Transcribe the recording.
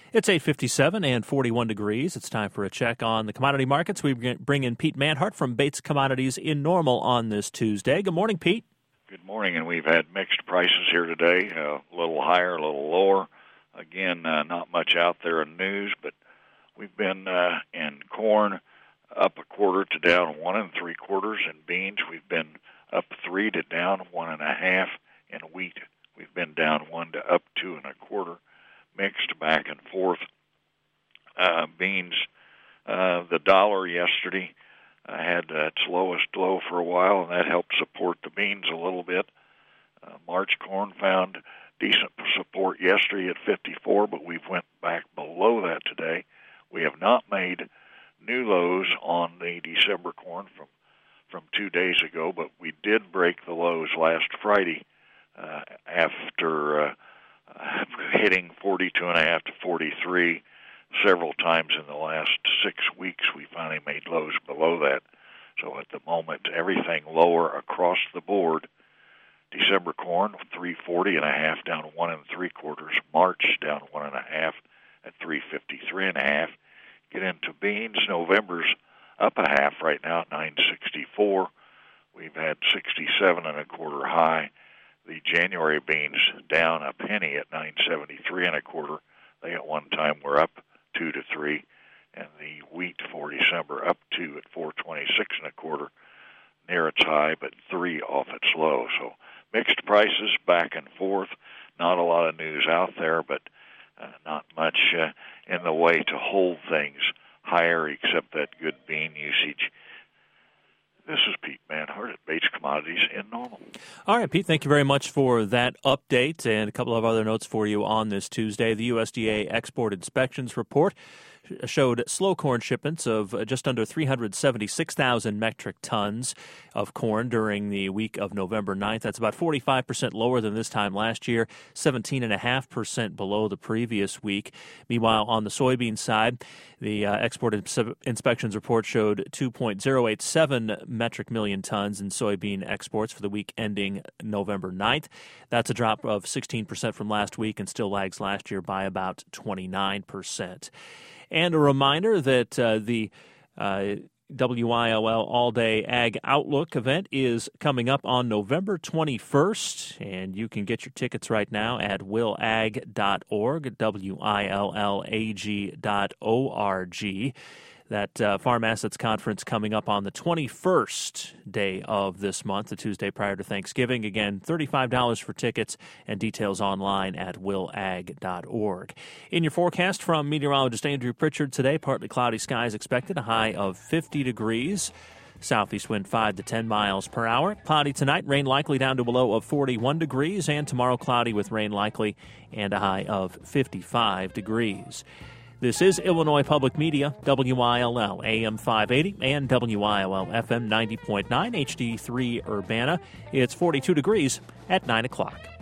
It's 8:57 and 41 degrees. It's time for a check on the commodity markets. We bring in Pete Manhart from Bates Commodities in Normal on this Tuesday. Good morning, Pete. Good morning, and we've had mixed prices here today, a little higher, a little lower. Again, not much out there in news, but we've been in corn up a quarter to down 1 3/4. In beans, we've been up 3 to down 1 1/2. In wheat, we've been down 1 to up 2 1/4. Mixed back and forth. Beans, the dollar yesterday had its lowest low for a while, and that helped support the beans a little bit. March corn found decent support yesterday at 54, but we've went back below that today. We have not made new lows on the December corn from 2 days ago, but we did break the lows last Friday after hitting 42.5 to 43 several times in the last 6 weeks. We finally made lows below that. So at the moment, everything lower across the board. December corn, 340.5 down 1 3/4. March down 1 1/2 at 353.5. Get into beans. November's up 1/2 right now at 964. We've had 67 1/4 high. The January beans down a penny at 973 1/4. They at one time were up 2 to 3, and the wheat for December up 2 at 426 1/4, near its high, but 3 off its low. So mixed prices back and forth. Not a lot of news out there, but not much in the way to hold things higher, except that good bean usage. This is Pete Manhart at Bates Commodities in Normal. All right, Pete, thank you very much for that update and a couple of other notes for you on this Tuesday. The USDA Export Inspections Report showed slow corn shipments of just under 376,000 metric tons of corn during the week of November 9th. That's about 45% lower than this time last year, 17.5% below the previous week. Meanwhile, on the soybean side, the Export Inspections Report showed 2.087 metric million tons in soybean exports for the week ending November 9th. That's a drop of 16% from last week and still lags last year by about 29%. And a reminder that the WIOL All-Day Ag Outlook event is coming up on November 21st, and you can get your tickets right now at willag.org, willag.org. That Farm Assets Conference coming up on the 21st day of this month, the Tuesday prior to Thanksgiving. Again, $35 for tickets and details online at willag.org. In your forecast from meteorologist Andrew Pritchard today, partly cloudy skies expected, a high of 50 degrees. Southeast wind 5 to 10 miles per hour. Cloudy tonight, rain likely down to a low of 41 degrees, and tomorrow cloudy with rain likely and a high of 55 degrees. This is Illinois Public Media, WILL AM 580 and WILL FM 90.9 HD3 Urbana. It's 42 degrees at 9 o'clock.